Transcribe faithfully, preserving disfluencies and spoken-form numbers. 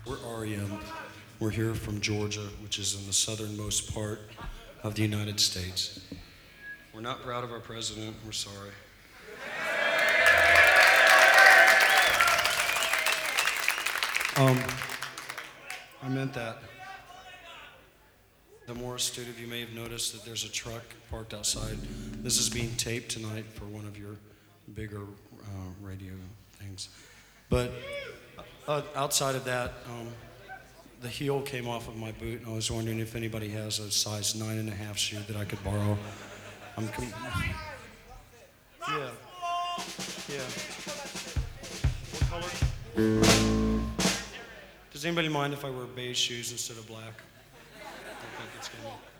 We're R E M. We're here from Georgia, which is in the southernmost part of the United States. We're not proud of our president. We're sorry. Um, I meant that. The more astute of you may have noticed that there's a truck parked outside. This is being taped tonight for one of your bigger uh, radio things. But uh, outside of that, um, the heel came off of my boot, and I was wondering if anybody has a size nine and a half shoe that I could borrow. I'm com- yeah, yeah. What color? Does anybody mind if I wear beige shoes instead of black? I don't think it's gonna.